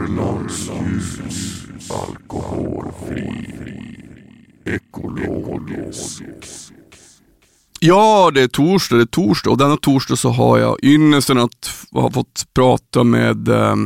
Norrlands ljus, alkoholfri, ekologisk. Ja, det är torsdag och denna torsdag så har jag ynnesten att ha fått prata med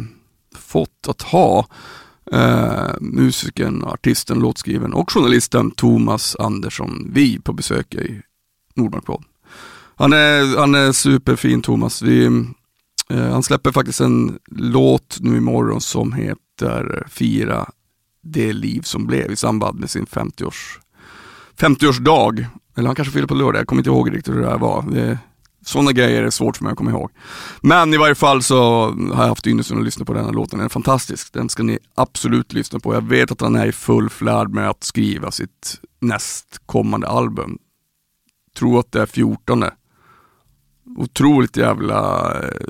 musikern, artisten, låtskrivaren och journalisten Thomas Andersson Vi på besök i Nordmark-podd. Han är superfin, Thomas. Han släpper faktiskt en låt nu imorgon som heter Fira det liv som blev i samband med sin 50-årsdag. Eller han kanske fyller på lördag, jag kommer inte ihåg riktigt hur det här var. Sådana grejer är svårt för mig att komma ihåg. Men i varje fall så har jag haft ynnesten att lyssna på den här låten. Den är fantastisk, den ska ni absolut lyssna på. Jag vet att han är i full flärd med att skriva sitt nästkommande album. Tror att det är 14. Otroligt jävla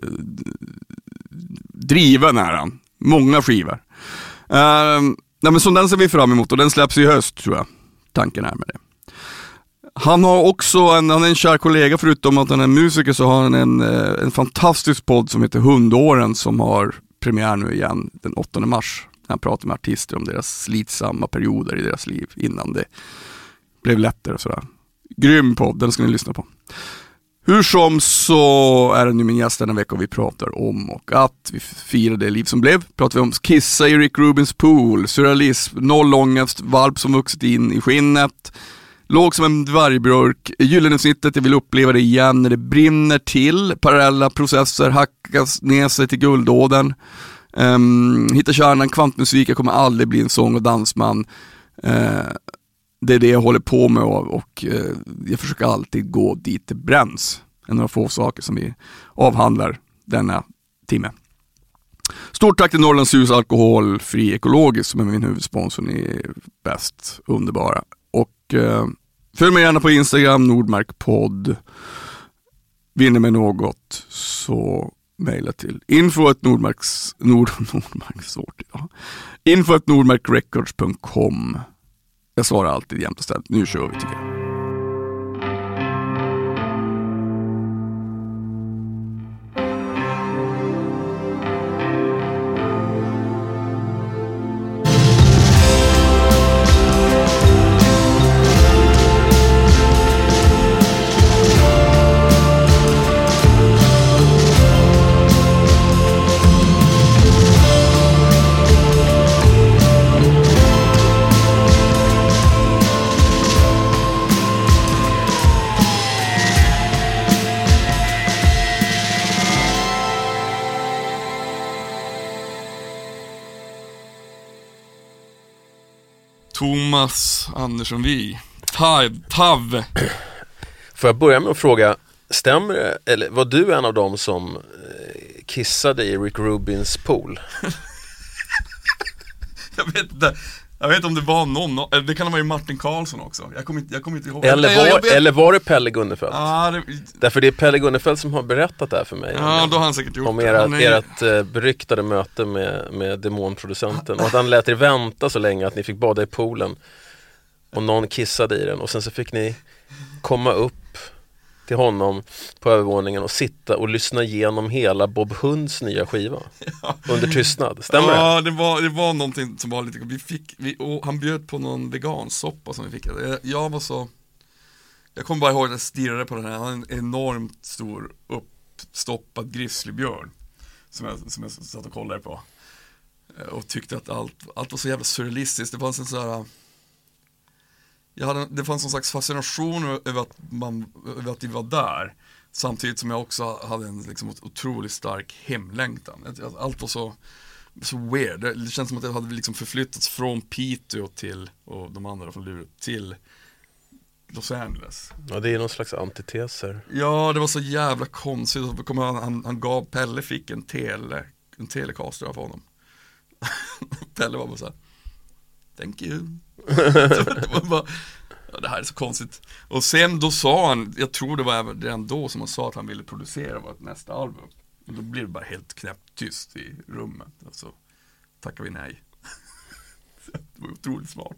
driven är han. Många skivor. Men så den ser vi fram emot och den släpps i höst, tror jag. Tanken är med det. Han har också han är en kär kollega, förutom att han är musiker så har han en fantastisk podd som heter Hundåren som har premiär nu igen den 8 mars. Han pratar med artister om deras slitsamma perioder i deras liv innan det blev lättare och sådär. Grym podd, den ska ni lyssna på. Hur som så är det nu min gäst denna vecka och vi pratar om och att vi firar det liv som blev. Pratar vi om kissa i Rick Rubins pool, surrealism, noll ångest, valp som vuxit in i skinnet, låg som en dvärgbjörk, gyllene snittet, jag vill uppleva det igen när det brinner till, parallella processer, hackas ner sig till guldåden, hitta kärnan, kvantmusik, jag kommer aldrig bli en sång- och dansman. Det är det jag håller på med och jag försöker alltid gå dit det bränns. En av få saker som vi avhandlar denna timme. Stort tack till Norrlands ljus, alkoholfri, ekologisk som är min huvudsponsor. Ni är bäst, underbara. Och följ mig gärna på Instagram, Nordmark-podd. Vinner med något så mejla till info@nordmarkrecords.com. Jag svarar alltid jämt och ställt. Nu kör vi, tycker jag. Thomas Andersson Vi. Tav. Får jag börja med att fråga, stämmer det, eller var du en av dem som kissade i Rick Rubins pool? Jag vet inte om det var någon. Det kan ha varit Martin Karlsson också. Jag kommer inte ihåg. Eller var det Pelle Gunnefelt? Därför det är Pelle Gunnefelt som har berättat det här för mig. Ja, då har han säkert gjort om ert beryktade möte med demonproducenten. Och att han lät er vänta så länge att ni fick bada i poolen. Och någon kissade i den. Och sen så fick ni komma upp till honom på övervåningen och sitta och lyssna igenom hela Bob Hunds nya skiva under tystnad. Stämmer det? Ja, det var någonting som var lite... han bjöd på någon vegansoppa som vi fick. Jag kommer bara ihåg att jag stirrade på den här. Han har en enormt stor uppstoppad grizzlybjörn som jag satt och kollade på. Och tyckte att allt var så jävla surrealistiskt. Det fanns en så här... det fanns någon slags fascination över att vi var där. Samtidigt som jag också hade en liksom otroligt stark hemlängtan. Allt var så weird. Det känns som att jag hade liksom förflyttats från Piteå och de andra från Luleå till Los Angeles. Ja, det är någon slags antiteser. Ja, det var så jävla konstigt. Han gav Pelle fick en Telecaster av honom. Pelle var bara så här: thank you. Det här är så konstigt. Och sen då sa han, jag tror det var redan då som han sa att han ville producera vårt nästa album. Och då blev det bara helt knäppt tyst i rummet. Och så tackade vi nej. Det var otroligt smart.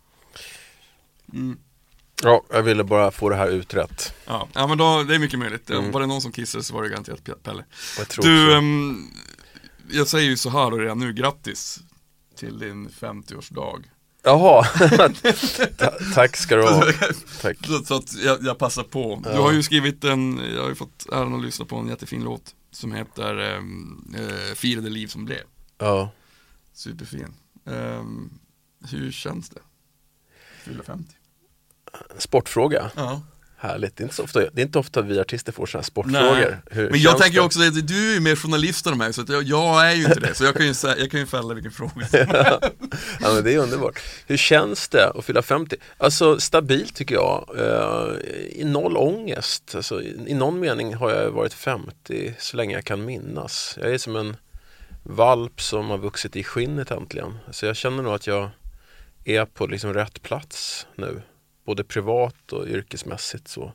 Ja, jag ville bara få det här utrett. Ja men då, det är mycket möjligt. Var det någon som kissade så var det garanterat Pelle. Jag tror jag säger ju så här då redan nu, grattis till din 50-årsdag. Jaha, tack ska du ha. Tack. Så att jag passar på. Du har ju skrivit jag har ju fått äran att lyssna på en jättefin låt som heter Fira det liv som blev. Ja. Superfin. Hur känns det? Fylla 50. Sportfråga. Ja. Härligt. Det är inte ofta vi artister får såna här sportfrågor. Men jag tänker också att du är ju mer journalist än mig, så att jag är ju inte det. Så jag kan ju fälla vilken fråga. Ja, men det är underbart. Hur känns det att fylla 50? Alltså stabilt tycker jag. I noll ångest. Alltså, i någon mening har jag varit 50 så länge jag kan minnas. Jag är som en valp som har vuxit i skinnet äntligen. Så jag känner nog att jag är på liksom rätt plats nu. Både privat och yrkesmässigt så.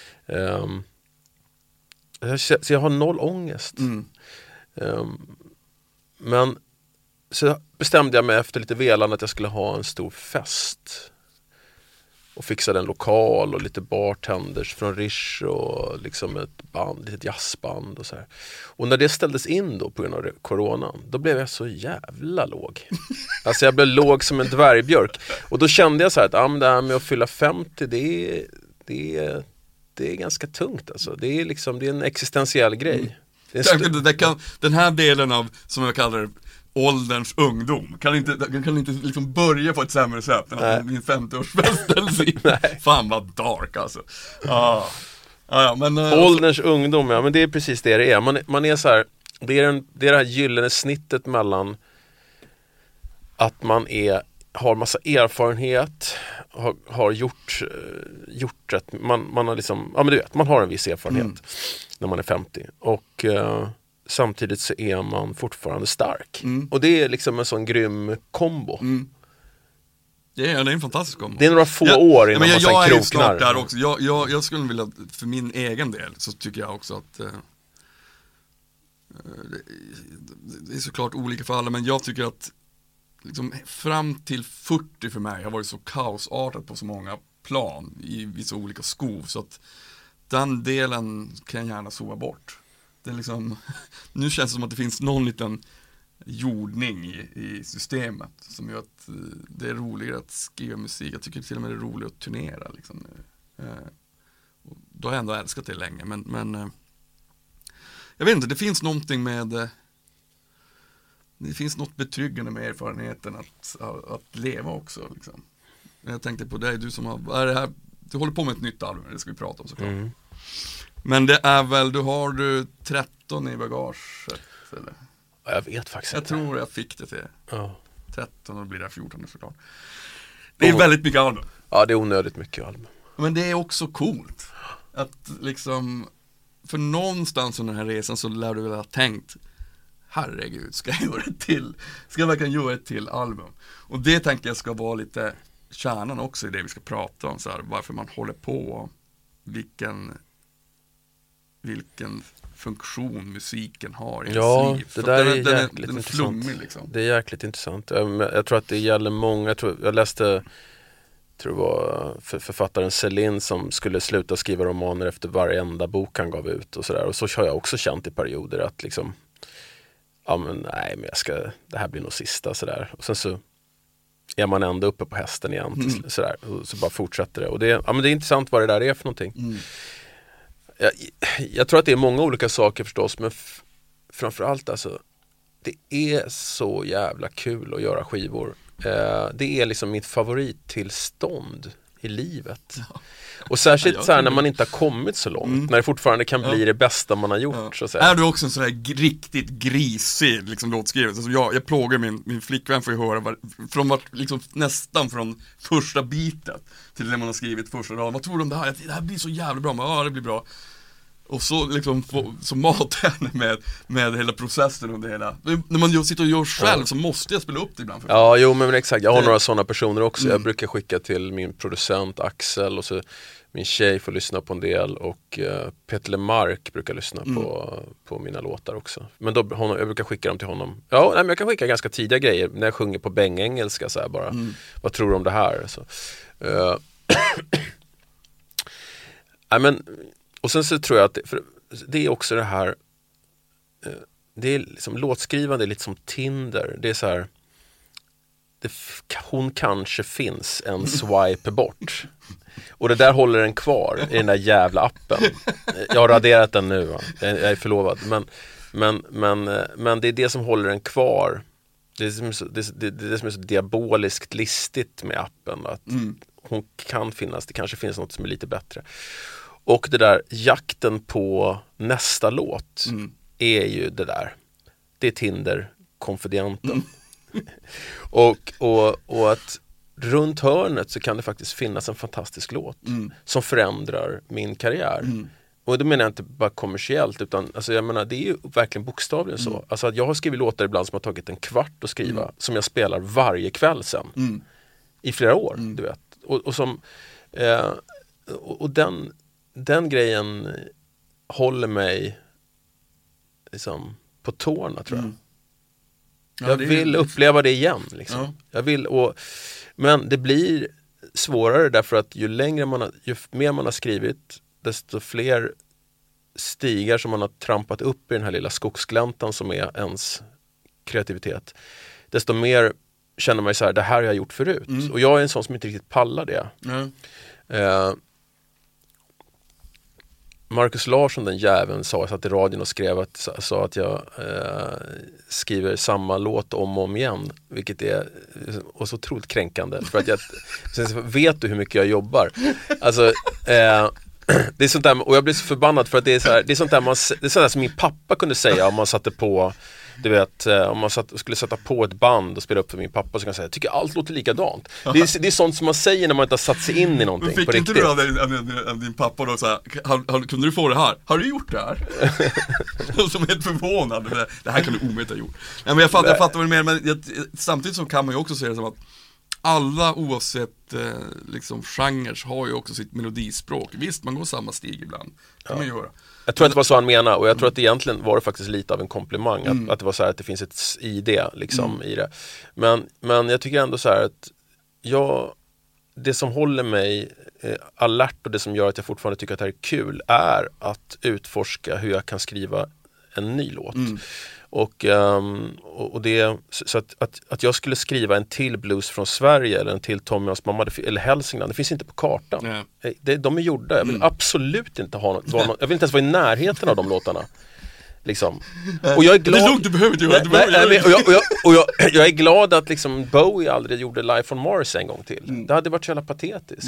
Så jag har noll ångest. Men så bestämde jag mig efter lite velan att jag skulle ha en stor fest. Och fixade en lokal och lite bartenders från Rish och liksom ett band, litet jazzband och så här. Och när det ställdes in då på grund av coronan, då blev jag så jävla låg. Alltså jag blev låg som en dvärgbjörk. Och då kände jag så här att det här med att fylla 50, det är ganska tungt alltså. Det är en existentiell grej. Den här delen av, som jag kallar det, ålderns ungdom kan inte liksom börja på ett sämre sätt än att min 50-årsfest. Fan vad dark alltså. Men ålderns ungdom, ja, men det är precis det är. Man är så här, det är det här gyllene snittet mellan att man har massa erfarenhet, har gjort rätt, man har liksom, ja men du vet, man har en viss erfarenhet när man är 50 och samtidigt så är man fortfarande stark. Och det är liksom en sån grym kombo. Det är en fantastisk kombo. Det är några få år innan man sen kroknar. Jag är snart där också. Jag skulle vilja, för min egen del så tycker jag också att det är såklart olika för alla, men jag tycker att liksom, fram till 40 för mig har varit så kaosartat på så många plan i vissa olika skov, så att den delen kan jag gärna sova bort. Det är liksom, nu känns det som att det finns någon liten jordning i systemet som gör att det är roligare att skriva musik. Jag tycker till och med det är roligt att turnera liksom. Då har jag ändå älskat det länge, men jag vet inte, det finns någonting med det finns något betryggande med erfarenheten att leva också liksom. Jag tänkte på dig, du som du håller på med ett nytt album, det ska vi prata om såklart. Men det är väl, du 13 i bagaget eller? Ja, jag vet faktiskt inte. Jag tror jag fick det till 13 och då blir det 14 såklart. Det är väldigt mycket album. Ja, det är onödigt mycket album. Men det är också coolt att liksom, för någonstans under den här resan så lär du väl ha tänkt, herregud, ska jag verkligen göra ett till album? Och det tänker jag ska vara lite kärnan också i det vi ska prata om, så här, varför man håller på, vilken funktion musiken har i ens liv. Det där är jäkligt den intressant. flummig, liksom. Det är jäkligt intressant. Jag tror att det gäller många. Jag läste, tror det var författaren Céline som skulle sluta skriva romaner efter varenda bok han gav ut och sådär. Och så har jag också känt i perioder att liksom, det här blir nog sista sådär. Och sen så är man ändå uppe på hästen igen sådär, och så bara fortsätter det. Och det är intressant vad det där är för någonting. Jag tror att det är många olika saker förstås, men framförallt alltså, det är så jävla kul att göra skivor. Det är liksom mitt favorittillstånd i livet. Och särskilt så här, när man inte har kommit så långt, när det fortfarande kan bli det bästa man har gjort. Så att säga. Är du också en sån där riktigt grisig liksom, låtskrivare? Alltså, jag plågar min flickvän för att höra liksom, nästan från första bitet till när man har skrivit första raden. Vad tror du om det här? Det här blir så jävla bra. Men, det blir bra. Och så liksom så matar henne med hela processen under hela. När man sitter och gör själv så måste jag spela upp det ibland. Men exakt. Jag har några sådana personer också. Jag brukar skicka till min producent Axel, och så min tjej får lyssna på en del, och Peter Lemark brukar lyssna på mina låtar också. Men då, jag brukar skicka dem till honom. Men jag kan skicka ganska tidiga grejer när jag sjunger på bängengelska så här bara. Vad tror du om det här? Så. Och sen så tror jag att det är också det här, det är liksom, låtskrivande är lite som Tinder. Det är så här, hon kanske finns en swipe bort. Och det där håller den kvar i den där jävla appen. Jag har raderat den nu, va? Jag är förlovad. Men det är det som håller den kvar. Det är det som är så diaboliskt listigt med appen. Att hon kan finnas, det kanske finns något som är lite bättre. Och det där jakten på nästa låt är ju det där. Det är Tinder-konfidenten. Och att runt hörnet så kan det faktiskt finnas en fantastisk låt som förändrar min karriär. Och det menar jag inte bara kommersiellt, utan alltså jag menar, det är ju verkligen bokstavligen så. Alltså att jag har skrivit låtar ibland som har tagit en kvart att skriva, som jag spelar varje kväll sen. I flera år, du vet. Och som och den grejen håller mig liksom på tårna, tror jag. Ja, jag vill uppleva det igen liksom. Ja. Jag vill, men det blir svårare därför att ju mer man har skrivit, desto fler stigar som man har trampat upp i den här lilla skogsgläntan som är ens kreativitet, desto mer känner man ju så här, det här har jag gjort förut. Och jag är en sån som inte riktigt pallar det. Marcus Larsson, den jäveln, jag satt i radion och sa att jag skriver samma låt om och om igen, vilket är och så otroligt kränkande, för att jag vet du hur mycket jag jobbar. Alltså det är sånt där, och jag blir så förbannad för att det är sånt där som min pappa kunde säga om man satte på, du vet, om man skulle sätta på ett band och spela upp för min pappa, så kan jag säga, jag tycker allt låter likadant. Det är sånt som man säger när man inte har satt sig in i någonting. Men fick på inte riktigt. du av din pappa då så här, kunde du få det här? Har du gjort det här? Som är helt förvånad. Det här kan du omöjligt ha gjort. Nej, men jag fattar väl mer, men samtidigt så kan man ju också se det som att alla oavsett liksom genrer har ju också sitt melodispråk. Visst, man går samma stig ibland. Kan man göra. Jag tror att det var så han menade, och jag tror att egentligen var det faktiskt lite av en komplimang att det var så här att det finns ett idé liksom i det. Men jag tycker ändå så här att det som håller mig alert och det som gör att jag fortfarande tycker att det här är kul är att utforska hur jag kan skriva en ny låt. Och det, så att jag skulle skriva en till Blues från Sverige eller en till Tommy och hans mamma eller Hälsingland, det finns inte på kartan. De är gjorda, jag vill absolut inte ha något, jag vill inte ens vara i närheten av de låtarna liksom. Och jag är glad, det är lugnt, du behöver inte göra det. Jag är glad att liksom Bowie aldrig gjorde Live from Mars en gång till. Det hade varit så jävla patetiskt.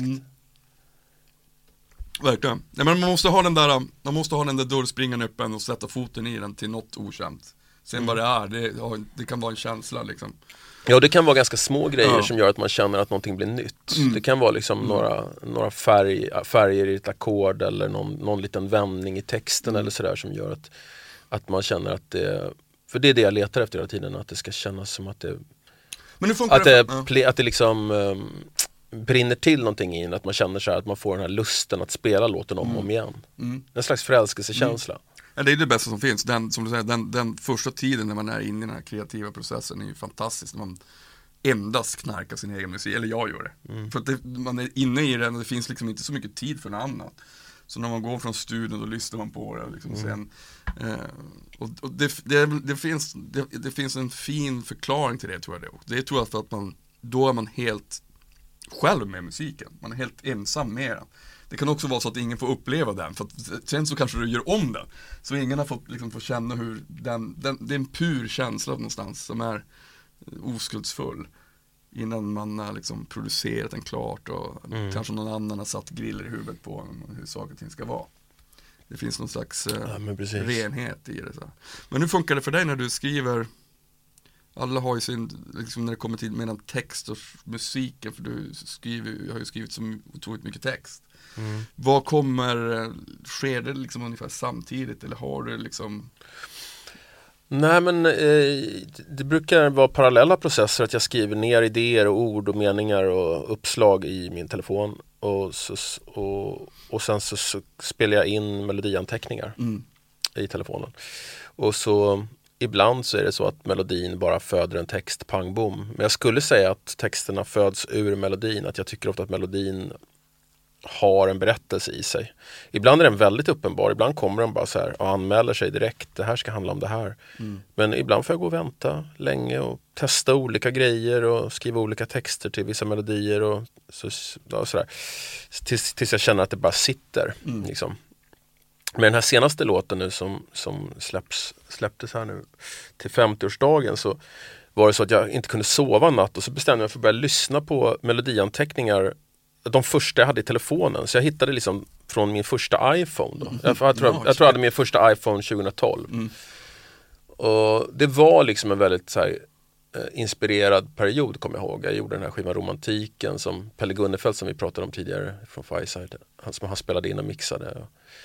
Verkligen. Nej, men man måste ha den där dörrspringan öppen och sätta foten i den till något okänt. Sen vad det är, det kan vara en känsla liksom. Ja, det kan vara ganska små grejer som gör att man känner att någonting blir nytt. Det kan vara liksom några färger i ett ackord eller någon liten vändning i texten eller sådär som gör att man känner att det, för det är det jag letar efter hela tiden, att det ska kännas som att det, men hur funkar att det liksom brinner till någonting in, att man känner så här, att man får den här lusten att spela låten om och om igen. En slags förälskelsekänsla. Ja, det är det bästa som finns. Som du säger, den första tiden när man är inne i den här kreativa processen är ju fantastisk. När man endast knarkar sin egen musik, eller jag gör det. För att man är inne i den och det finns liksom inte så mycket tid för något annat. Så när man går från studion, då lyssnar man på det liksom, sen, och det finns en fin förklaring till det, tror jag. Det tror jag för att då är man helt själv med musiken. Man är helt ensam med den. Det kan också vara så att ingen får uppleva den, för att sen så kanske du gör om den. Så ingen har fått liksom, få känna hur det är en pur känsla någonstans som är oskuldsfull innan man har liksom producerat den klart och kanske någon annan har satt griller i huvudet på hur saker och ting ska vara. Det finns någon slags renhet i det. Så. Men hur funkar det för dig när du skriver? Alla har ju sin, liksom när det kommer till mellan text och musiken, för du har ju skrivit så otroligt mycket text. Vad sker det liksom ungefär samtidigt, eller har du liksom? Nej, men det brukar vara parallella processer, att jag skriver ner idéer och ord och meningar och uppslag i min telefon och sen så spelar jag in melodianteckningar i telefonen. Och så ibland så är det så att melodin bara föder en text, pang bom. Men jag skulle säga att texterna föds ur melodin, att jag tycker ofta att melodin har en berättelse i sig. Ibland är den väldigt uppenbar, ibland kommer den bara så här och anmäler sig direkt, det här ska handla om det här. Men ibland får jag gå och vänta länge och testa olika grejer och skriva olika texter till vissa melodier och sådär. Tills jag känner att det bara sitter liksom. Men den här senaste låten nu som släpptes här nu till 50-årsdagen, så var det så att jag inte kunde sova en natt och så bestämde jag mig för att börja lyssna på melodianteckningar, de första jag hade i telefonen. Så jag hittade liksom från min första iPhone då. Jag tror jag hade min första iPhone 2012. Och det var liksom en väldigt så här, inspirerad period, kommer jag ihåg. Jag gjorde den här skivan Romantiken som Pelle Gunnefelt, som vi pratade om tidigare från Fireside, han spelade in och mixade.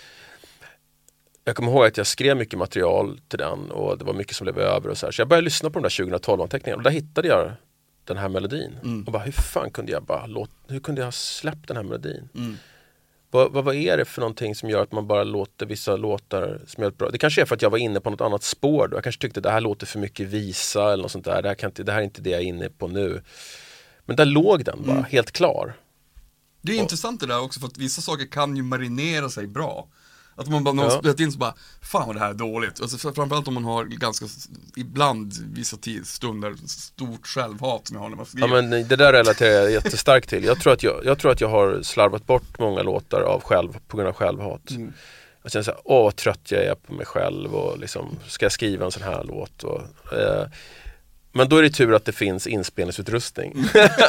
Jag kommer ihåg att jag skrev mycket material till den och det var mycket som blev över och så här. Så jag började lyssna på de där 2012-anteckningarna och där hittade jag den här melodin. Och bara, hur fan kunde jag hur kunde jag ha släppt den här melodin? Vad är det för någonting som gör att man bara låter vissa låtar som är bra? Det kanske är för att jag var inne på något annat spår då. Jag kanske tyckte att det här låter för mycket visa eller något sånt där. Det här är inte det jag är inne på nu. Men där låg den bara, helt klar. Det är intressant det där också, för att vissa saker kan ju marinera sig bra. Att man bara, när man spelat in så bara, fan vad det här är dåligt. Alltså, framförallt om man har ganska, ibland vissa stunder, stort självhat som jag har när man skriver. Ja, men det där relaterar jag jättestarkt till. Jag tror att jag har slarvat bort många låtar på grund av självhat. Jag känner såhär, vad trött jag är på mig själv och liksom, ska jag skriva en sån här låt? Men då är det tur att det finns inspelningsutrustning.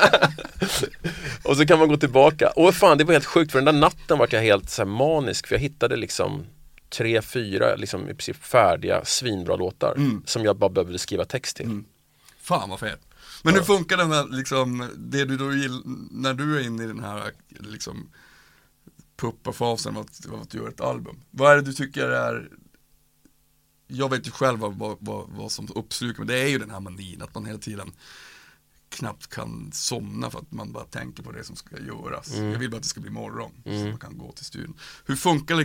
Och så kan man gå tillbaka. Och fan, det var helt sjukt, för den där natten var jag helt så här manisk, för jag hittade liksom 3-4 liksom i princip färdiga svinbra låtar som jag bara behövde skriva text till. Fan vad fet. Men hur funkar den här liksom, det du då när du är inne i den här liksom puppa-fasen av att göra ett album? Vad är det du tycker är, jag vet ju själv vad som uppslukar, men det är ju den här manin att man hela tiden knappt kan somna för att man bara tänker på det som ska göras. Jag vill bara att det ska bli morgon så man kan gå till studion. Hur funkar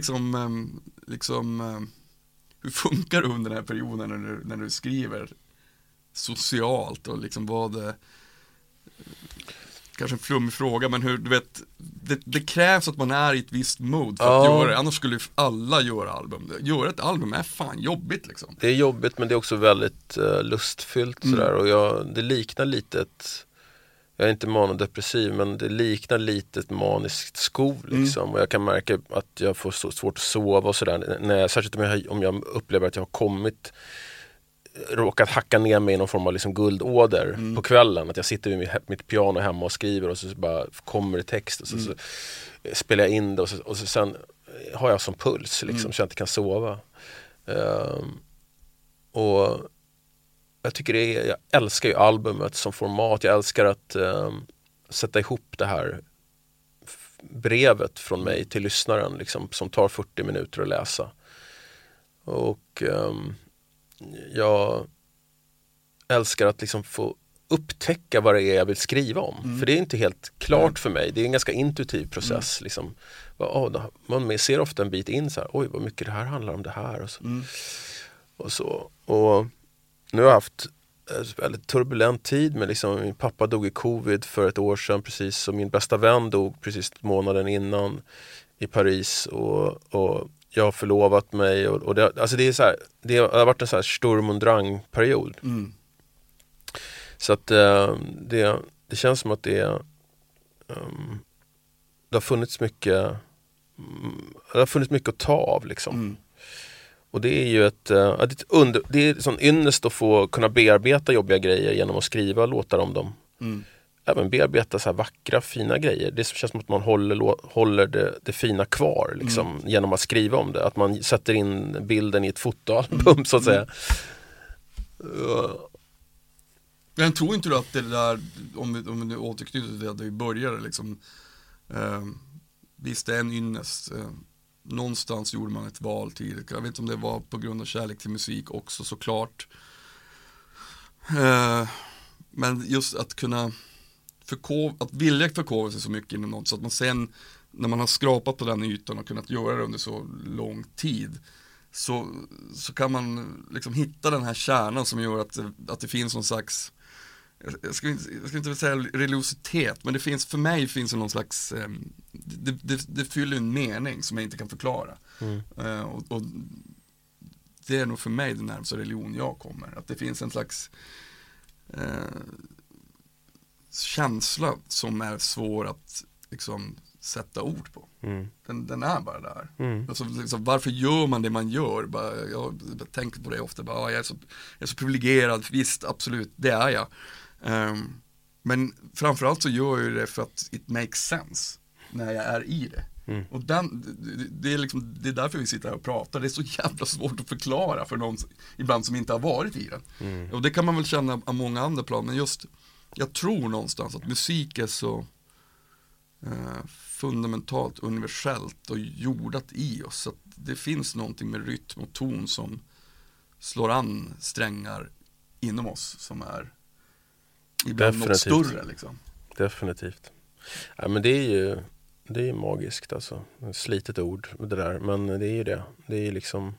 hur funkar det under den här perioden när du skriver socialt och liksom vad kanske en flummig fråga, men hur, du vet, det krävs att man är i ett visst mod för att göra det, annars skulle ju alla göra album. Göra ett album är fan jobbigt liksom. Det är jobbigt, men det är också väldigt lustfyllt sådär, och det liknar lite jag är inte manodepressiv, men det liknar lite ett maniskt skov liksom, och jag kan märka att jag får så svårt att sova och sådär, särskilt om jag upplever att jag har råkat hacka ner mig i någon form av liksom guldåder på kvällen, att jag sitter vid mitt piano hemma och skriver och så bara kommer det text och så spelar jag in det och så sen har jag som puls liksom, så jag inte kan sova. Och jag tycker jag älskar ju albumet som format. Jag älskar att sätta ihop det här brevet från mig till lyssnaren liksom, som tar 40 minuter att läsa. Och jag älskar att liksom få upptäcka vad det är jag vill skriva om. För det är inte helt klart för mig. Det är en ganska intuitiv process. Liksom. Man ser ofta en bit in så här, oj vad mycket det här handlar om det här. Och så. Och nu har jag haft en väldigt turbulent tid, men liksom, min pappa dog i covid för ett år sedan precis, och min bästa vän dog precis månaden innan i Paris, och jag har förlovat mig och det, alltså det är så här, det har varit en så här Sturm und Drang-period. Så att det känns som att det har funnits mycket att ta av liksom. Och det är ju det är sån ynnest att få kunna bearbeta jobbiga grejer genom att skriva låtar om dem. Även bearbeta så här vackra, fina grejer. Det känns som att man håller det fina kvar liksom, genom att skriva om det. Att man sätter in bilden i ett fotoalbum så att säga. Men tror inte du att det där, om vi nu återknyter till det där vi började liksom, visst det är en ynnest, någonstans gjorde man ett val tidigt. Jag vet inte om det var på grund av kärlek till musik också, såklart. Men just att kunna att vilja förkovra sig så mycket inom något, så att man sen, när man har skrapat på den ytan och kunnat göra det under så lång tid, så kan man liksom hitta den här kärnan som gör att det finns någon slags jag ska inte säga religiositet, men för mig finns det någon slags, det fyller en mening som jag inte kan förklara. Och det är nog för mig den närmaste religion jag kommer. Att det finns en slags känsla som är svår att liksom sätta ord på. Den är bara där. Alltså, liksom, varför gör man det man gör? Jag tänker på det ofta. Jag är så privilegierad. Visst, absolut, det är jag. Men framförallt så gör jag det för att it makes sense när jag är i det. Och det är därför vi sitter här och pratar. Det är så jävla svårt att förklara för någon ibland som inte har varit i den. Och det kan man väl känna av många andra plan. Men just, jag tror någonstans att musik är så fundamentalt, universellt och jordat i oss. Så att det finns någonting med rytm och ton som slår an strängar inom oss som är ibland något större liksom. Definitivt. Ja, men det är ju magiskt alltså. Ett slitet ord det där, men det är ju det. Det är ju liksom.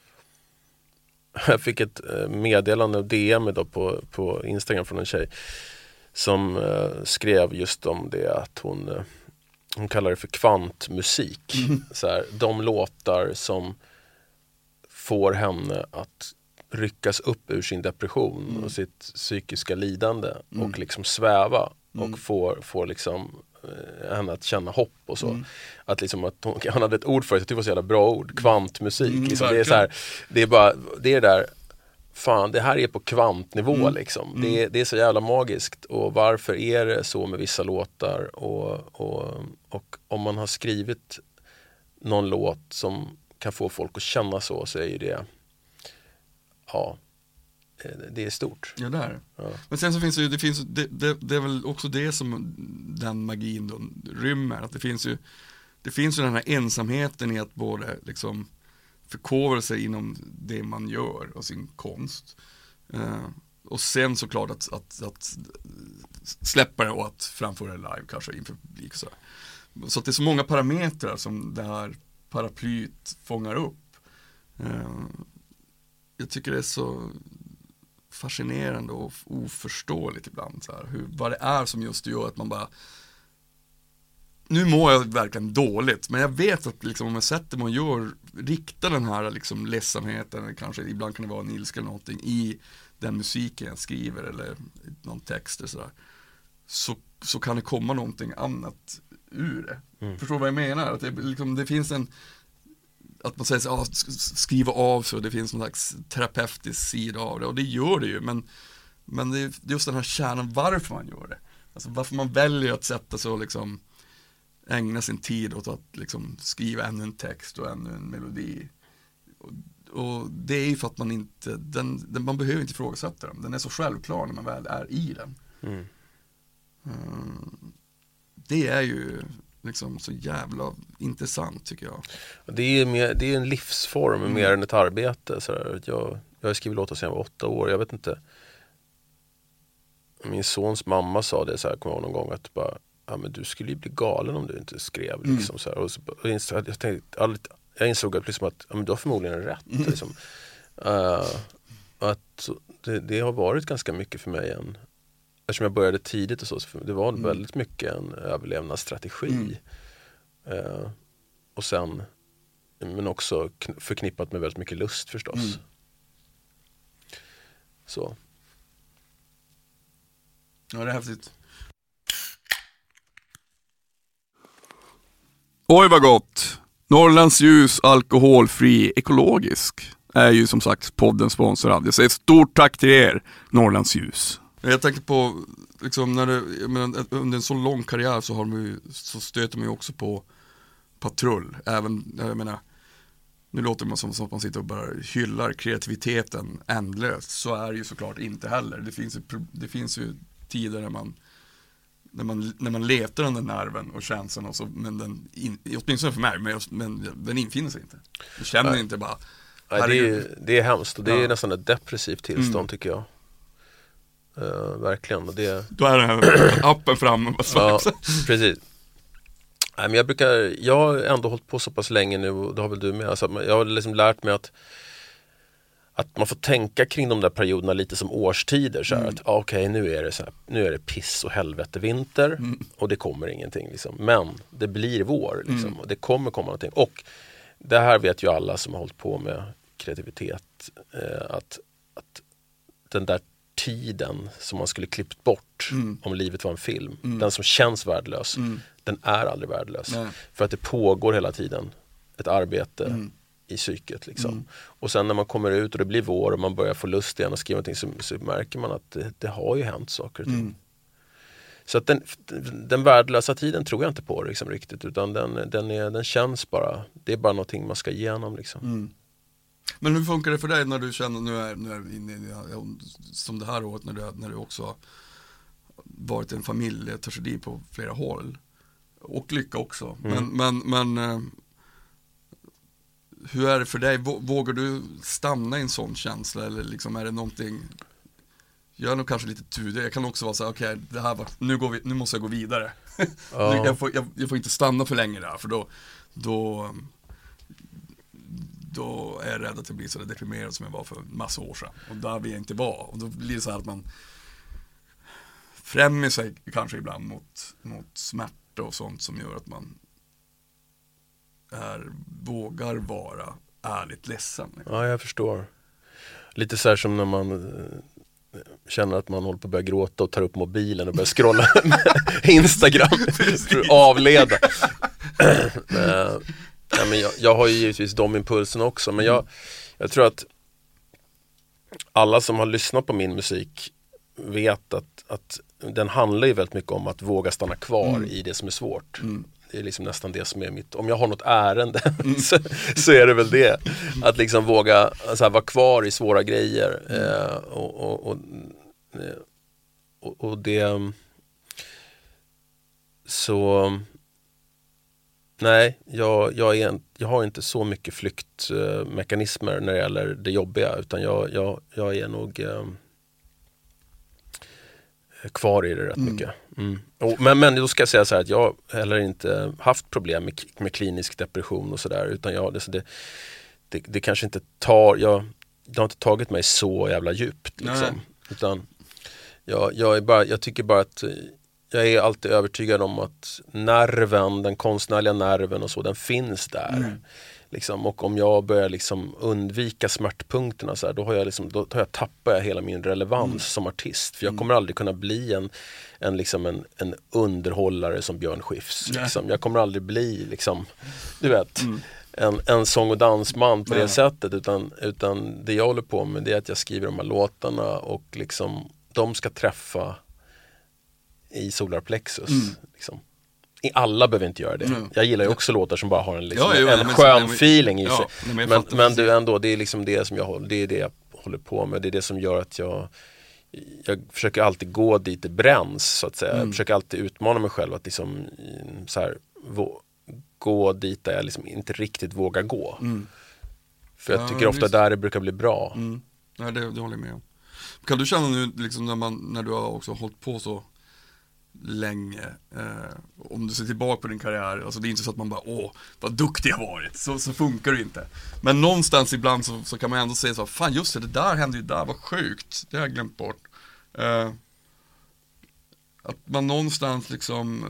Jag fick ett meddelande och DM då på Instagram från en tjej som skrev just om det, att hon kallar det för kvantmusik. Så här, de låtar som får henne att ryckas upp ur sin depression och sitt psykiska lidande och liksom sväva och får liksom henne att känna hopp och så. Att liksom att han hade ett ord för det, jag tyckte det var så jävla bra ord, kvantmusik. Liksom. Det är så här, det är bara, det är där, fan, det här är på kvantnivå liksom. Det är så jävla magiskt. Och varför är det så med vissa låtar? Och om man har skrivit någon låt som kan få folk att känna så är ju det, ja, det är stort. Ja, där. Ja. Men sen så finns det är väl också det som den magin då rymmer, att det finns ju den här ensamheten i att både liksom förkovra sig inom det man gör och sin konst. Och sen såklart att släppa det och att framföra det live kanske inför publik. Så att det är så många parametrar som det här paraplyt fångar upp. Jag tycker det är så fascinerande och oförståeligt ibland. Så här, vad det är som just gör att man bara, nu mår jag verkligen dåligt, men jag vet att liksom, om jag sätter mig och riktar den här liksom, ledsamheten, kanske ibland kan det vara en ilska eller någonting i den musiken jag skriver eller någon text eller sådär, så kan det komma någonting annat ur det. Förstår du vad jag menar? Att det finns att man säger så, skriva av så, det finns någon slags terapeutisk sida av det, och det gör det ju, men det är just den här kärnan varför man gör det. Alltså varför man väljer att sätta sig och liksom ägna sin tid åt att liksom skriva ännu en text och ännu en melodi. Och det är ju för att man inte, man behöver inte ifrågasätta den. Den är så självklar när man väl är i den. Det är ju liksom så jävla intressant tycker jag. Det är en livsform mer än ett arbete. Så där. Jag har skrivit låtar sedan jag var 8 år. Jag vet inte. Min sons mamma sa det så här, kommer jag ihåg någon gång, att bara, ja, men du skulle ju bli galen om du inte skrev liksom, så här. Jag insåg att, liksom, att ja, men du har förmodligen rätt liksom. Att det har varit ganska mycket för mig eftersom jag började tidigt och så det var väldigt mycket en överlevnadsstrategi. Och sen, men också förknippat med väldigt mycket lust förstås. Så. Ja, det är häftigt. Oj vad gott. Norrlands ljus, alkoholfri, ekologisk är ju som sagt podden sponsrad. Jag säger stort tack till er, Norrlands ljus. Jag tänker på liksom, under en så lång karriär så stöter man ju också på patrull. Även, jag menar, nu låter man som att man sitter och bara hyllar kreativiteten ändlöst. Så är det ju såklart inte heller. Det finns ju tider när man letar den där nerven och känslan och så, men åtminstone för mig, men den infinner sig inte. Du känner inte bara. Det är hemskt och det är nästan ett depressivt tillstånd tycker jag. Verkligen. Och då är den här appen framme. Ja, precis. Nej, men jag har ändå hållit på så pass länge nu, och det har väl du med. Alltså, jag har liksom lärt mig att man får tänka kring de där perioderna lite som årstider. Så här, att okej, nu är det piss och helvete vinter och det kommer ingenting. Liksom. Men det blir vår liksom, och det kommer komma någonting. Och det här vet ju alla som har hållit på med kreativitet. Att den där tiden som man skulle klippt bort om livet var en film. Den som känns värdelös, den är aldrig värdelös. Nej. För att det pågår hela tiden ett arbete i psyket liksom. Och sen när man kommer ut och det blir vår och man börjar få lust igen och skriva någonting, så märker man att det har ju hänt saker och ting. Så att den värdelösa tiden tror jag inte på liksom, riktigt, utan den känns bara, det är bara någonting man ska igenom liksom. Men hur funkar det för dig när du känner, nu är inne i som det här året, när du också har varit en familjetragedi på flera håll och lycka också, men hur är det för dig? Vågar du stanna i en sån känsla, eller liksom är det någonting? Jag är nog kanske lite tudig. Jag kan också vara så här, okej, det här nu måste jag gå vidare. Jag får inte stanna för länge där, för då är jag rädd att jag blir så deprimerad som jag var för en massa år sedan. Och där vill jag inte vara. Och då blir det så här att man främmer sig kanske ibland mot smärta och sånt som gör att man vågar vara ärligt ledsen. Ja, jag förstår. Lite så här som när man känner att man håller på att börja gråta och tar upp mobilen och börjar scrolla Instagram för att avleda. Men jag har ju givetvis de impulserna också, men jag tror att alla som har lyssnat på min musik vet att den handlar ju väldigt mycket om att våga stanna kvar i det som är svårt. Det är liksom nästan det som är mitt, om jag har något ärende så är det väl det, att liksom våga alltså här, vara kvar i svåra grejer och det så nej, jag har inte så mycket flyktmekanismer när det gäller det jobbiga, utan jag är nog kvar i det rätt mycket. Men då ska jag säga så här att jag heller inte haft problem med klinisk depression och sådär, utan det kanske inte det har inte tagit mig så jävla djupt liksom. Utan jag tycker bara att jag är alltid övertygad om att den konstnärliga nerven och så, den finns där. Liksom, och om jag börjar liksom undvika smärtpunkterna så här, då har jag tappat hela min relevans som artist. För jag kommer aldrig kunna bli en underhållare som Björn Skifs. Liksom. Jag kommer aldrig bli liksom, du vet, en sång- och dansman på det sättet. Utan det jag håller på med, det är att jag skriver de här låtarna och liksom, de ska träffa i solarplexus liksom. Alla behöver inte göra det. Jag gillar ju också låtar som bara har en skön feeling i sig. Men det är ändå, det är liksom det som jag håller på med. Det är det som gör att jag försöker alltid gå dit det bränns, så att säga. Jag försöker alltid utmana mig själv att liksom så här, gå dit där jag liksom inte riktigt vågar gå. För jag tycker ofta där det brukar bli bra. Ja, det håller jag med om. Kan du känna nu liksom när du har också hållit på så länge, om du ser tillbaka på din karriär, alltså det är inte så att man bara vad duktig jag varit, så funkar det inte, men någonstans ibland så kan man ändå säga så, fan just det där hände ju där, vad sjukt, det har jag glömt bort, att man någonstans liksom,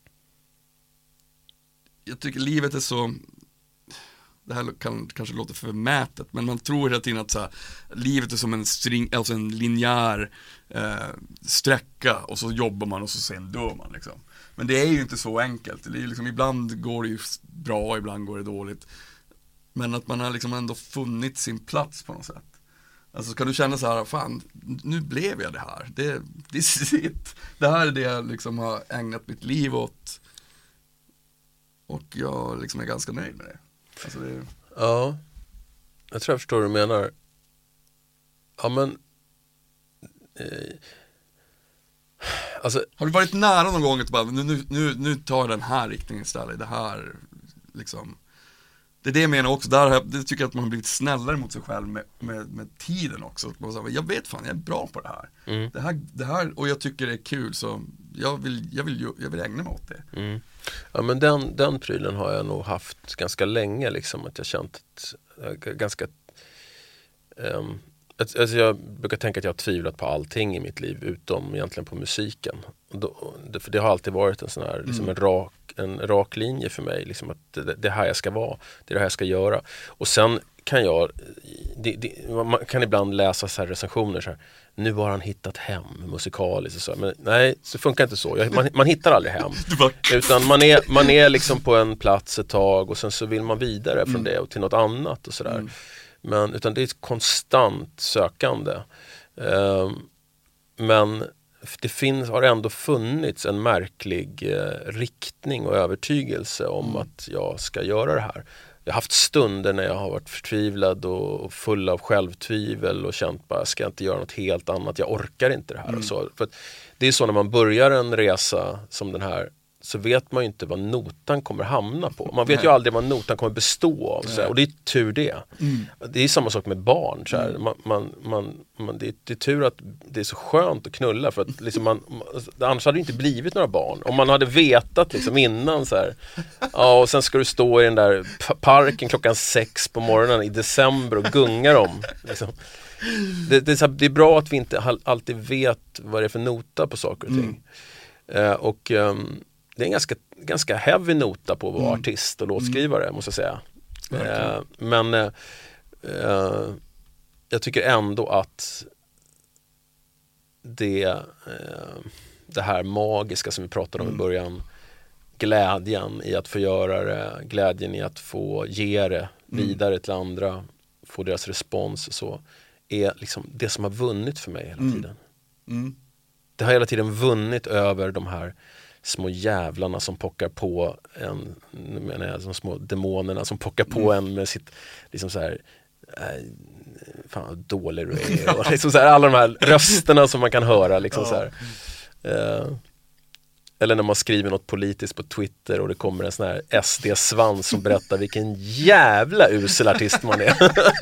jag tycker livet är så, det här kanske låter för mätet, men man tror hela tiden att så här, livet är som en linjär sträcka, och så jobbar man och så sen dör man liksom. Men det är ju inte så enkelt. Det är liksom, ibland går det ju bra, ibland går det dåligt. Men att man har liksom ändå funnit sin plats på något sätt. Alltså kan du känna så här, fan, nu blev jag det här. Det här är det jag liksom har ägnat mitt liv åt. Och jag liksom är ganska nöjd med det. Alltså det... Ja, jag tror jag förstår vad du menar. Ja, men alltså, har du varit nära någon gång att bara, nu tar jag den här riktningen istället, det här liksom, det är det jag menar också, det tycker jag att man har blivit snällare mot sig själv med tiden också, att man säger, jag vet fan, jag är bra på det här. Det här, och jag tycker det är kul, så jag vill ägna mig åt det. Ja, men den prylen har jag nog haft ganska länge liksom, att jag känt att ganska Alltså jag brukar tänka att jag har tvivlat på allting i mitt liv utom egentligen på musiken. För det har alltid varit en sån här liksom en rak linje för mig, liksom att det här jag ska vara, det är det här jag ska göra. Och sen kan man kan ibland läsa så här recensioner så här, nu har han hittat hem musikaliskt och så. Men nej, så funkar inte så. Man hittar aldrig hem. Utan man är liksom på en plats ett tag och sen så vill man vidare från det och till något annat och sådär. Men utan det är ett konstant sökande. Men det har ändå funnits en märklig riktning och övertygelse om att jag ska göra det här. Jag har haft stunder när jag har varit förtvivlad och full av självtvivel och känt bara, ska jag inte göra något helt annat, jag orkar inte det här. Och så. För att det är så när man börjar en resa som den här, så vet man ju inte vad notan kommer hamna på. Man vet ju aldrig vad notan kommer bestå av. Så här, och det är tur det. Det är samma sak med barn. Så här. Det är tur att det är så skönt att knulla. För att liksom annars hade det inte blivit några barn. Om man hade vetat liksom innan så här, ja, och sen ska du stå i den där parken 6:00 på morgonen i december och gunga dem. Liksom. Det är bra att vi inte alltid vet vad det är för nota på saker och ting. Det är en ganska heavy nota på att vara artist och låtskrivare, måste jag säga. Men jag tycker ändå att det här magiska som vi pratade om i början, glädjen i att få göra det, glädjen i att få ge det vidare till andra, få deras respons och så, är liksom det som har vunnit för mig hela tiden. Det har hela tiden vunnit över de här små jävlarna som pockar på en, de små demonerna som pockar på en med sitt liksom så här, fan vad dålig du är och liksom så här, alla de här rösterna som man kan höra liksom så här. Eller när man skriver något politiskt på Twitter och det kommer en sån här SD-svans som berättar vilken jävla usel artist man är.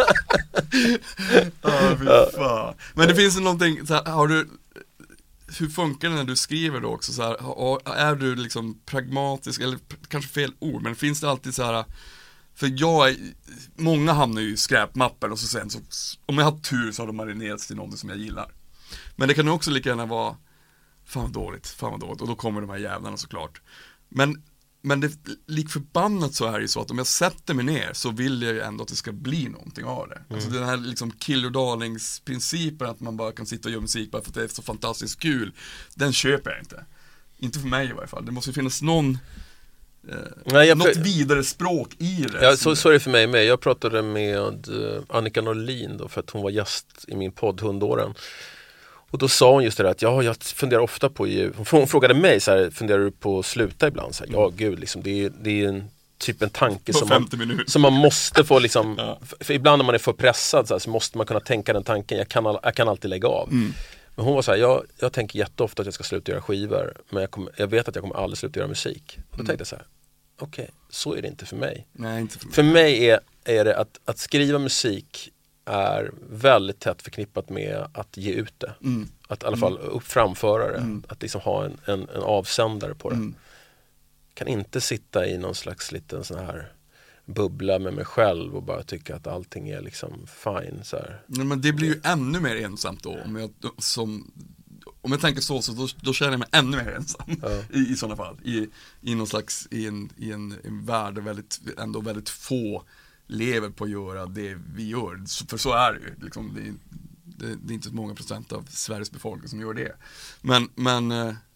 Men det finns någonting så här, hur funkar det när du skriver då också så här, är du liksom pragmatisk, eller kanske fel ord, men finns det alltid så här, för många hamnar ju i skräpmappen och så sen så, om jag har tur så har de marinerats till något som jag gillar. Men det kan ju också lika gärna vara fan vad dåligt, och då kommer de här jävlarna såklart. Men det, lik förbannat så är det ju så att om jag sätter mig ner så vill jag ju ändå att det ska bli någonting av det. Alltså den här liksom kill your darlings principen att man bara kan sitta och göra musik bara för att det är så fantastiskt kul, den köper jag inte. Inte för mig i varje fall. Det måste ju finnas något vidare språk i det. Ja, så är det för mig med. Jag pratade med Annika Norlin då, för att hon var gäst i min podd Hundåren. Och då sa hon just det där att jag funderar ofta på, hon frågade mig så här, funderar du på att sluta ibland? Så här, ja gud, liksom, det är en tanke som man måste få liksom, för ibland när man är för pressad så, här, så måste man kunna tänka den tanken, jag kan alltid lägga av. Men hon var så här, jag tänker jätteofta att jag ska sluta göra skivor, men jag vet att jag kommer aldrig sluta göra musik. Och då tänkte jag så här, okej, så är det inte för mig. Nej, inte för mig. För mig är det att skriva musik är väldigt tätt förknippat med att ge ut det. Att i alla fall framföra det. Att liksom ha en avsändare på det. Kan inte sitta i någon slags liten sån här bubbla med mig själv och bara tycka att allting är liksom fine så här. Nej, men det blir ju ännu mer ensamt då om jag tänker så då känner jag mig ännu mer ensam i sådana fall. I någon slags i en värld där väldigt få lever på att göra det vi gör. För så är det ju liksom, det är inte så många procent av Sveriges befolkning som gör det. Men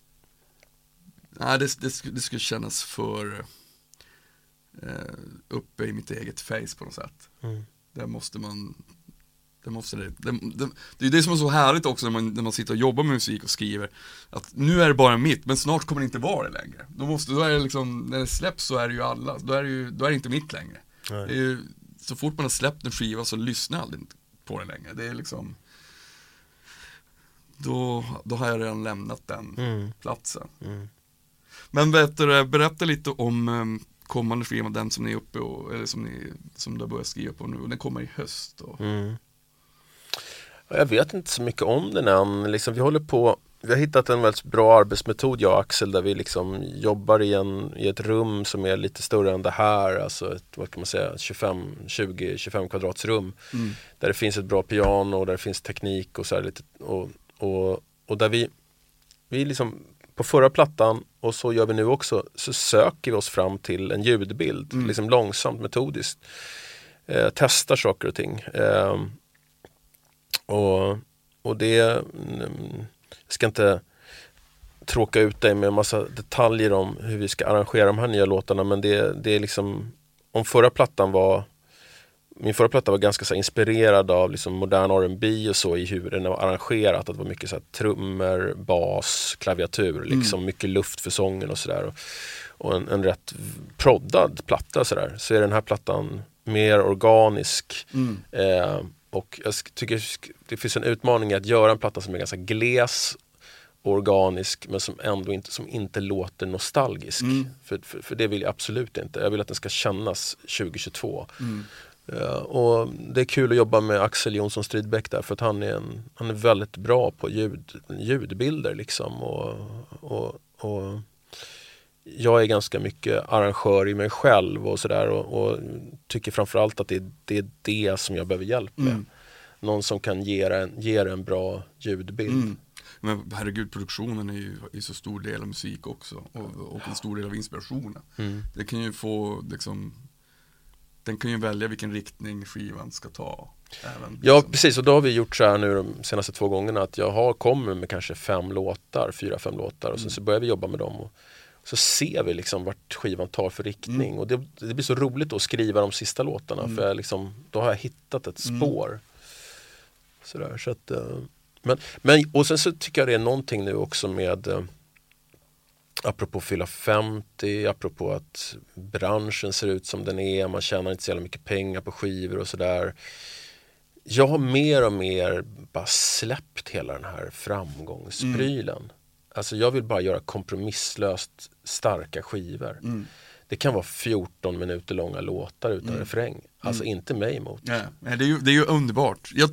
nej, det skulle kännas för uppe i mitt eget face på något sätt. Där måste det är det som är så härligt också när man sitter och jobbar med musik och skriver, att nu är det bara mitt, men snart kommer det inte vara det längre. Då är det liksom, när det släpps så är det ju alla, då är det inte mitt längre. Det är ju, så fort man har släppt en skiva så lyssnar jag aldrig på den längre. Det är liksom, då har jag redan lämnat den platsen. Men berätta lite om kommande skiva, den som ni är uppe och, eller som du har börjat skriva på nu, och den kommer i höst då. Jag vet inte så mycket om den än. Liksom, vi håller på vi har hittat en väldigt bra arbetsmetod, jag och Axel, där vi liksom jobbar i ett rum som är lite större än det här, alltså ett, vad kan man säga, 20-25 kvadratsrum, där det finns ett bra piano och där det finns teknik och så här lite, och där vi liksom på förra plattan, och så gör vi nu också, så söker vi oss fram till en ljudbild, liksom långsamt, metodiskt, testar saker och ting, och det, jag ska inte tråka ut dig med en massa detaljer om hur vi ska arrangera de här nya låtarna, men det är liksom, min förra platta var ganska så inspirerad av liksom modern R&B och så, i hur den var arrangerat, att det var mycket så här trummor, bas, klaviatur, liksom mycket luft för sången och sådär, och en rätt proddad platta sådär. Så är den här plattan mer organisk, och jag tycker det finns en utmaning i att göra en platta som är ganska gles, organisk, men som ändå inte låter nostalgisk. För det vill jag absolut inte. Jag vill att den ska kännas 2022. Och det är kul att jobba med Axel Jonsson Stridbeck där, för att han är väldigt bra på ljudbilder liksom, och jag är ganska mycket arrangör i mig själv och sådär, och tycker framförallt att det är det som jag behöver hjälp med. Någon som kan ge en bra ljudbild. Men herregud, produktionen är ju i så stor del av musik också, och en stor del av inspirationen. Det kan ju få liksom, den kan ju välja vilken riktning skivan ska ta. Även, ja, precis, och då har vi gjort så här nu de senaste 2 gångerna, att jag kommer med kanske 4-5 låtar, och sen så börjar vi jobba med dem, och så ser vi liksom vart skivan tar för riktning, och det blir så roligt att skriva de sista låtarna, för jag liksom, då har jag hittat ett spår. Sådär, så att, men och sen så tycker jag det är någonting nu också med, apropå fylla 50, apropå att branschen ser ut som den är, man tjänar inte så jävla mycket pengar på skivor och sådär. Jag har mer och mer bara släppt hela den här framgångsprylen. Alltså jag vill bara göra kompromisslöst starka skivor. Det kan vara 14 minuter långa låtar utan refräng. Alltså inte mig emot. Ja, det är ju underbart. Jag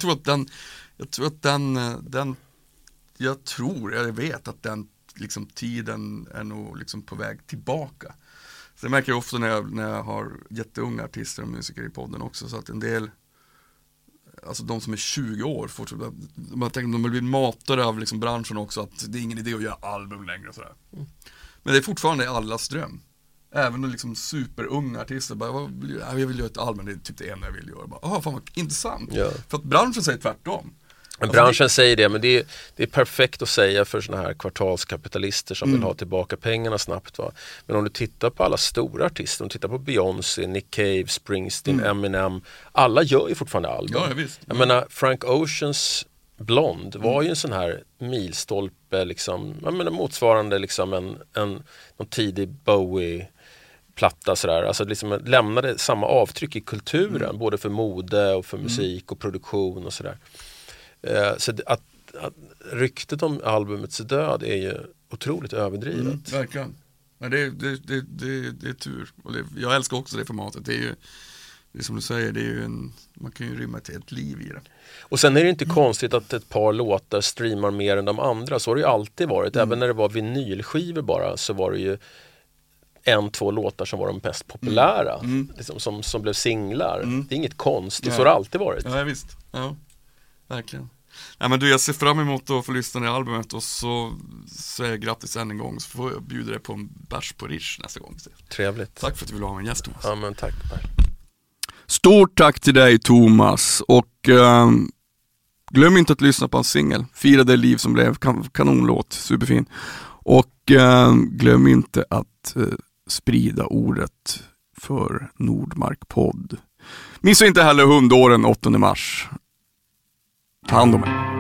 vet att den liksom, tiden är nog liksom på väg tillbaka. Så jag märker ofta när jag har jätteunga artister och musiker i podden också, så att en del, alltså de som är 20 år, man tänker de blir matade av liksom branschen också, att det är ingen idé att göra album längre och sådär. Men det är fortfarande allas dröm. Även liksom superunga artister bara, jag vill göra ett album, det är typ det enda jag vill göra. Bara, fan vad intressant. Ja. För att branschen säger tvärtom. Branschen säger det, men det är perfekt att säga för såna här kvartalskapitalister som vill ha tillbaka pengarna snabbt, va? Men om du tittar på alla stora artister, om du tittar på Beyoncé, Nick Cave, Springsteen, Eminem, alla gör ju fortfarande album. Ja, visst. Jag menar, Frank Oceans Blonde var ju en sån här milstolpe liksom, jag menar, motsvarande liksom någon tidig Bowie-platta sådär, alltså liksom lämnade samma avtryck i kulturen, både för mode och för musik och produktion och sådär. Så att ryktet om albumets död är ju otroligt överdrivet. Verkligen. Men det är tur. Och jag älskar också det formatet. Det är som du säger, det är ju man kan ju rymma ett helt liv i det. Och sen är det inte konstigt att ett par låtar streamar mer än de andra. Så har det ju alltid varit. Även när det var vinylskivor bara, så var det ju 1-2 låtar som var de mest populära. Liksom, som blev singlar. Det är inget konstigt, så har det alltid varit. Ja, visst. Ja, verkligen. Ja, men du, jag ser fram emot att få lyssna på albumet, och så säger jag grattis än en gång, så får jag bjuda dig på en bärs på Rish nästa gång. Trevligt. Tack för att du ville ha en gäst, Thomas. Ja, men tack. Stort tack till dig, Thomas, och glöm inte att lyssna på en singel, Fira det liv som blev, kanonlåt, superfin, och glöm inte att sprida ordet för Nordmark podd. Missa inte heller hundåren 8 mars. Ta hand om er.